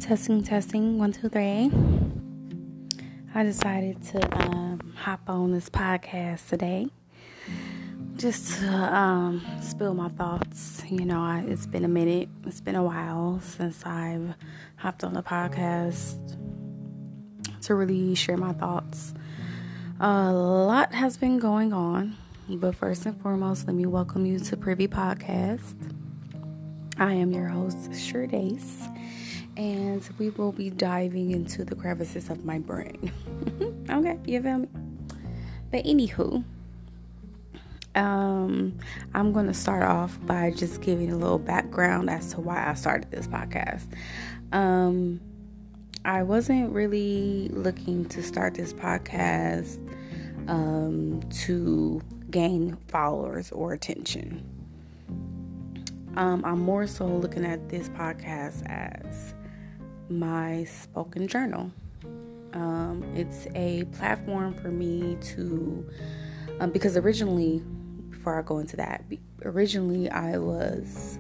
Testing, 1, 2, 3. I decided to hop on this podcast today just to spill my thoughts. It's been a minute. It's been a while since I've hopped on the podcast to really share my thoughts. A lot has been going on, but first and foremost, let me welcome you to Privy Podcast. I am your host, Sherdace, and we will be diving into the crevices of my brain. Okay, you feel me? But anywho, I'm going to start off by just giving a little background as to why I started this podcast. I wasn't really looking to start this podcast to gain followers or attention. I'm more so looking at this podcast as my spoken journal. It's a platform for me to, because originally, before I go into that, I was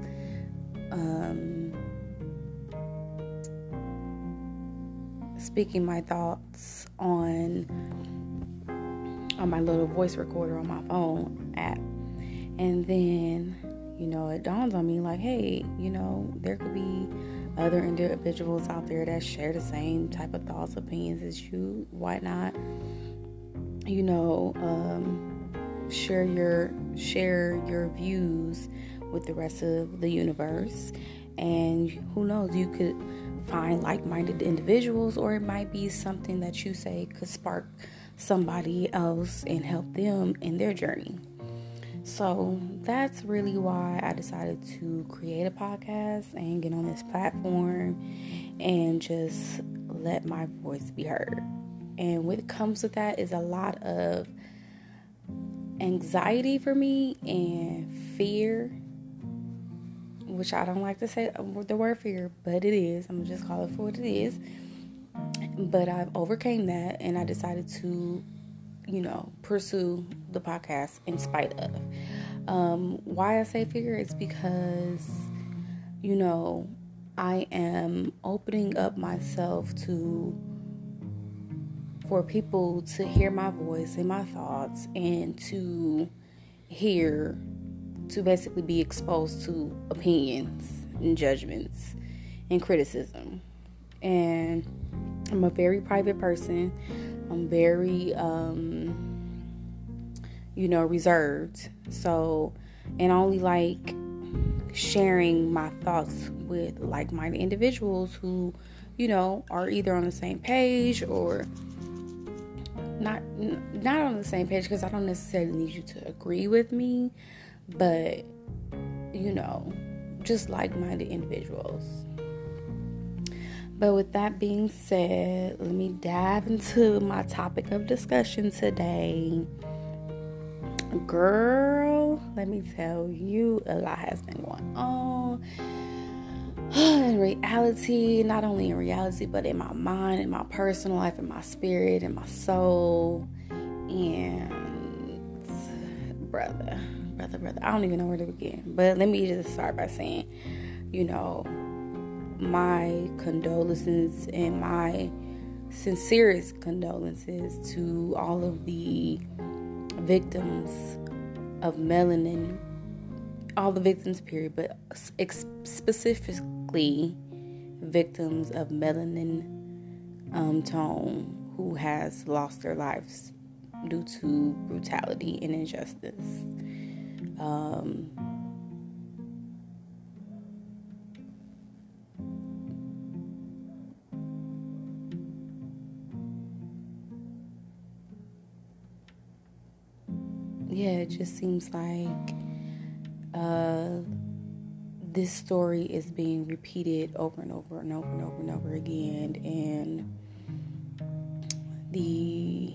speaking my thoughts on my little voice recorder on my phone app, and then it dawns on me like, hey, there could be other individuals out there that share the same type of thoughts, opinions as you. Why not share your views with the rest of the universe? And who knows, you could find like-minded individuals, or it might be something that you say could spark somebody else and help them in their journey. So that's really why I decided to create a podcast and get on this platform and just let my voice be heard. And what comes with that is a lot of anxiety for me and fear, which I don't like to say the word fear, but it is. I'm going to just call it for what it is. But I've overcame that, and I decided to pursue the podcast in spite of. Why I say fear is because, I am opening up myself for people to hear my voice and my thoughts, and to basically be exposed to opinions and judgments and criticism. And I'm a very private person. I'm very, reserved. So, and I only like sharing my thoughts with like-minded individuals who, are either on the same page or not on the same page, because I don't necessarily need you to agree with me, but, just like-minded individuals. But with that being said, let me dive into my topic of discussion today. Girl, let me tell you, a lot has been going on. In reality, not only in reality, but in my mind, in my personal life, in my spirit, in my soul. And brother, I don't even know where to begin. But let me just start by saying, my condolences and my sincerest condolences to all of the victims of melanin, all the victims period, but specifically victims of melanin tone who has lost their lives due to brutality and injustice. It just seems like this story is being repeated over and over and over and over and over again, and the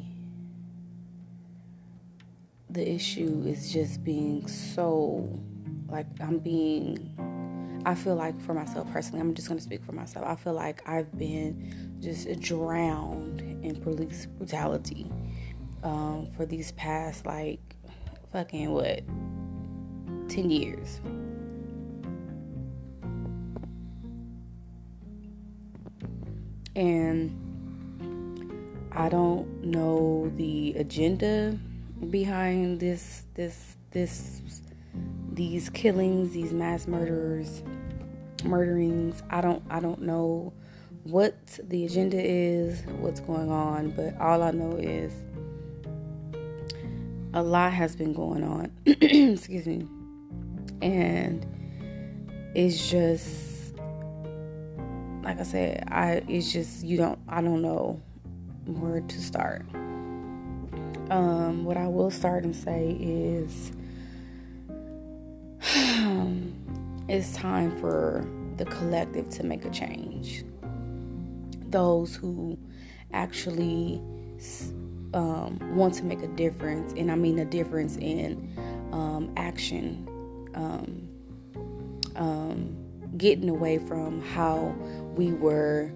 issue is just being so, like, I feel like, for myself personally, I'm just going to speak for myself, I feel like I've been just drowned in police brutality for these past, fucking 10 years. And I don't know the agenda behind these killings, these mass murderings. I don't know what the agenda is, what's going on, but all I know is a lot has been going on. Excuse me. And it's just, like I said, I don't know where to start. What I will start and say is it's time for the collective to make a change. Those who actually want to make a difference, and I mean a difference in action, getting away from how we were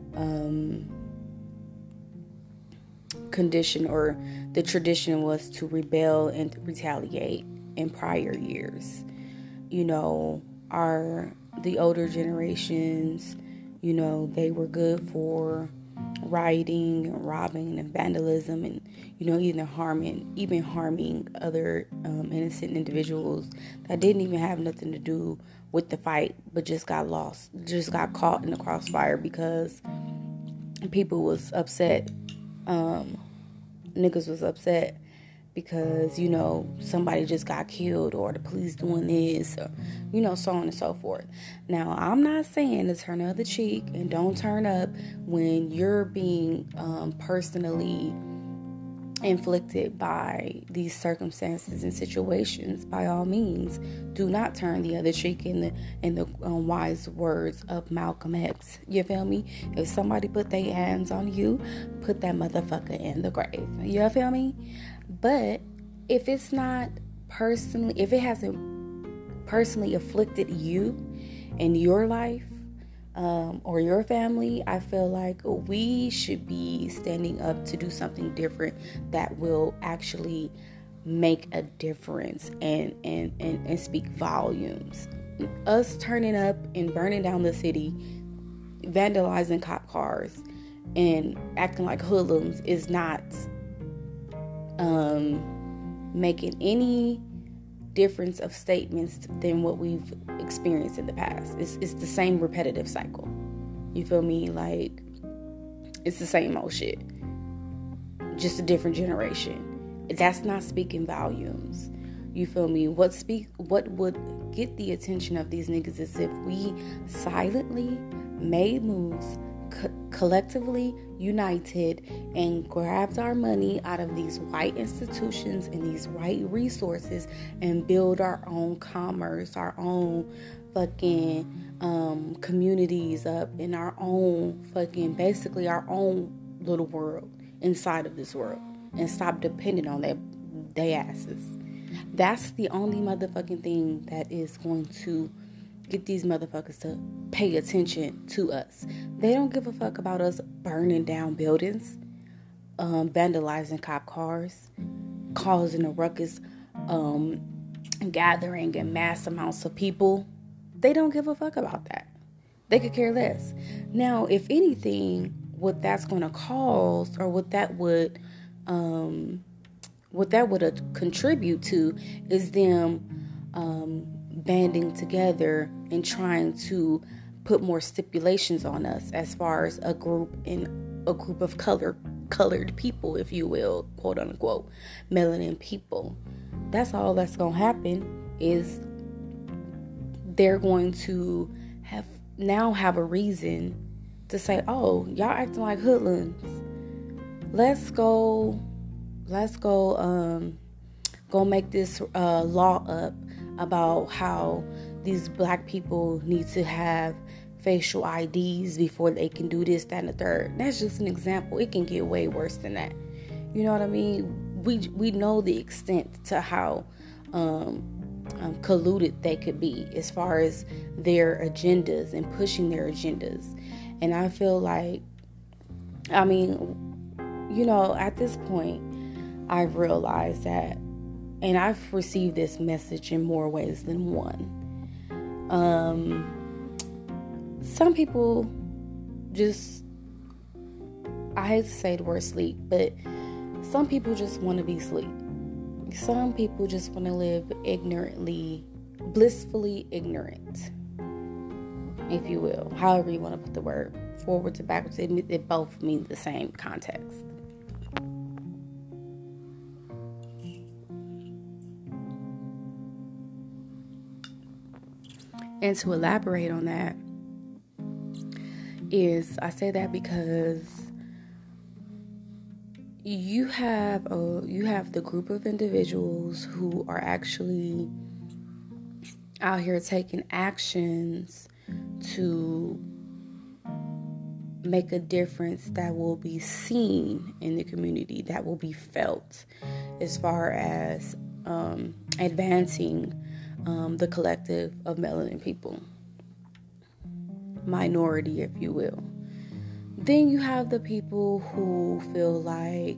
conditioned, or the tradition was to rebel and retaliate in prior years. The older generations, they were good for rioting and robbing and vandalism, and even harming other innocent individuals that didn't even have nothing to do with the fight, but just got caught in the crossfire because people was upset. Niggas was upset because somebody just got killed, or the police doing this, or so on and so forth. Now, I'm not saying to turn the other cheek and don't turn up when you're being personally inflicted by these circumstances and situations. By all means, do not turn the other cheek, in the wise words of Malcolm X. You feel me? If somebody put their hands on you, put that motherfucker in the grave. You feel me? But if it hasn't personally afflicted you in your life, or your family, I feel like we should be standing up to do something different that will actually make a difference and speak volumes. Us turning up and burning down the city, vandalizing cop cars, and acting like hoodlums is not making any difference of statements than what we've experienced in the past. It's the same repetitive cycle. You feel me? Like, it's the same old shit, just a different generation. That's not speaking volumes. You feel me? What would get the attention of these niggas is if we silently made moves, collectively united, and grabbed our money out of these white institutions and these white resources and build our own commerce, our own fucking communities up in our own fucking, basically our own little world inside of this world, and stop depending on they asses. That's the only motherfucking thing that is going to get these motherfuckers to pay attention to us. They don't give a fuck about us burning down buildings, vandalizing cop cars, causing a ruckus, gathering in mass amounts of people. They don't give a fuck about that. They could care less. Now, if anything, what that's going to cause, or what that would contribute to, is them banding together and trying to put more stipulations on us as far as a group of colored people, if you will, quote unquote, melanin people. That's all that's going to happen, is they're going to have a reason to say, oh, y'all acting like hoodlums. Let's go make this law up about how these black people need to have facial IDs before they can do this, that, and the third. That's just an example. It can get way worse than that. You know what I mean? We know the extent to how colluded they could be as far as their agendas and pushing their agendas. And I feel like, at this point, I've realized that, and I've received this message in more ways than one. Some people just I hate to say the word sleep, but some people just want to be asleep. Some people just want to live ignorantly, blissfully ignorant, if you will. However you want to put the word, forward to backwards, it both mean the same context. And to elaborate on that is, I say that because you have the group of individuals who are actually out here taking actions to make a difference that will be seen in the community, that will be felt, as far as advancing the collective of melanin people, minority, if you will. Then you have the people who feel like,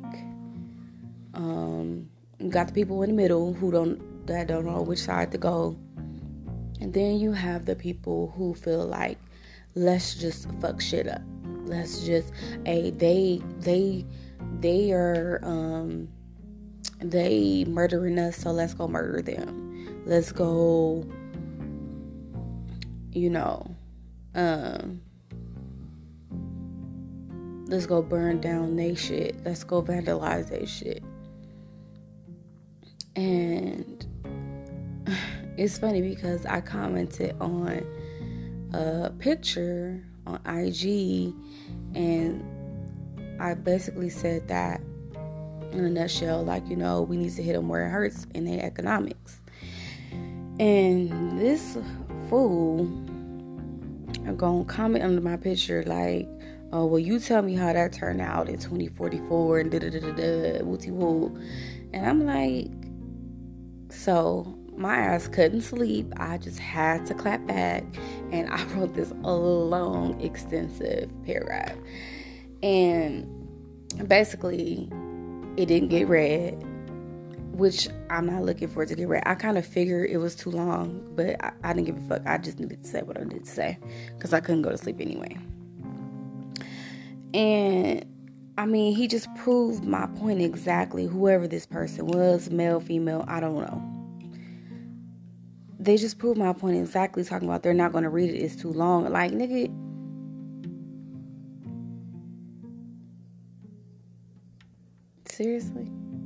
you got the people in the middle that don't know which side to go, and then you have the people who feel like, let's just fuck shit up. Let's just, they murdering us, so let's go murder them. Let's go, let's go burn down they shit. Let's go vandalize they shit. And it's funny because I commented on a picture on IG, and I basically said that in a nutshell, like, we need to hit them where it hurts in their economics. And this fool gonna comment under my picture like, oh, well, you tell me how that turned out in 2044 and da-da-da-da-da, wooty-woo. And I'm like, so my ass couldn't sleep. I just had to clap back, and I wrote this long, extensive paragraph. And basically, it didn't get read, which I'm not looking for it to get read. I kind of figured it was too long, but I didn't give a fuck. I just needed to say what I needed to say because I couldn't go to sleep anyway. And I mean, he just proved my point exactly. Whoever this person was, male, female, I don't know. They just proved my point exactly, talking about they're not going to read it. It's too long. Like, nigga. Seriously?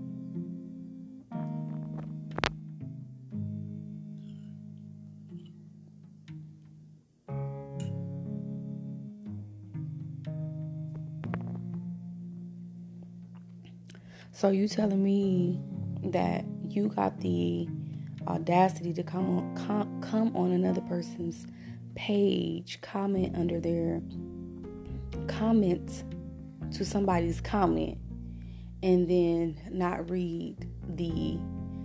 So you telling me that you got the audacity to come on another person's page, comment under their comment to somebody's comment, and then not read the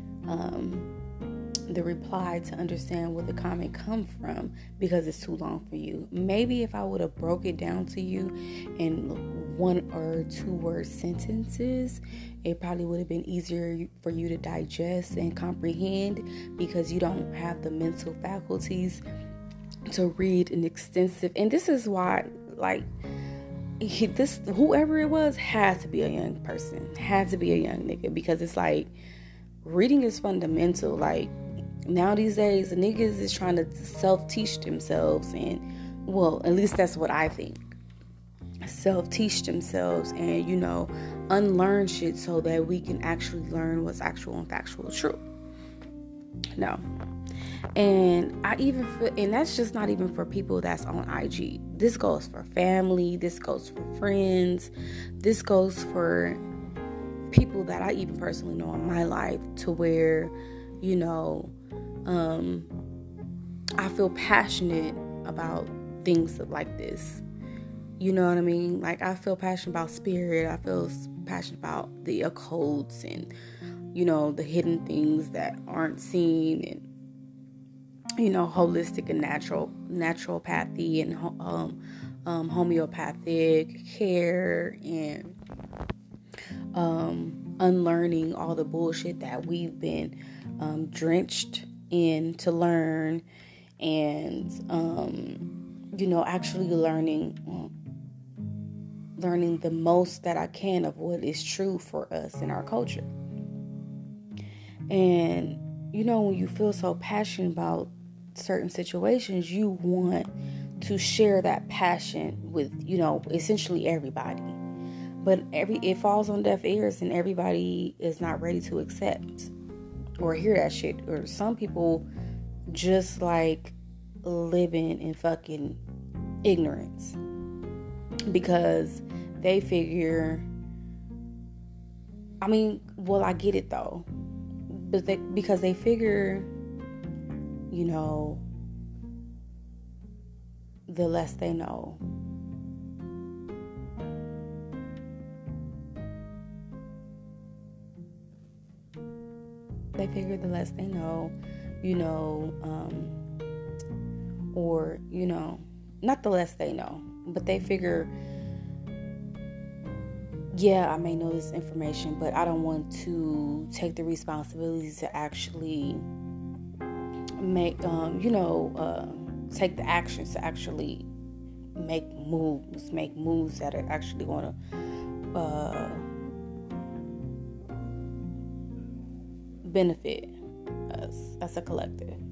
reply to understand where the comment come from because it's too long for you. Maybe if I would have broke it down to you in 1 or 2 word sentences, it probably would have been easier for you to digest and comprehend, because you don't have the mental faculties to read an extensive. And this is why, like, whoever it was had to be a young person, had to be a young nigga, because it's like, reading is fundamental. Like, now these days, the niggas is trying to self-teach themselves, and, well, at least that's what I think. Self-teach themselves and, unlearn shit so that we can actually learn what's actual and factual true. No. And I even feel, and that's just not even for people that's on IG. This goes for family. This goes for friends. This goes for people that I even personally know in my life, to where, I feel passionate about things like this. You know what I mean? Like, I feel passionate about spirit. I feel passionate about the occults and, the hidden things that aren't seen, and, holistic and naturopathy and homeopathic care, and unlearning all the bullshit that we've been drenched in to learn, and actually learning learning the most that I can of what is true for us in our culture. And, when you feel so passionate about certain situations, you want to share that passion with, essentially everybody. But it falls on deaf ears, and everybody is not ready to accept or hear that shit. Or some people just like living in fucking ignorance because they figure, I get it though, but because they figure, the less they know. They figure the less they know, or, not the less they know, but they figure, yeah, I may know this information, but I don't want to take the responsibility to actually make, take the actions to actually make moves that are actually going to benefit us as a collective.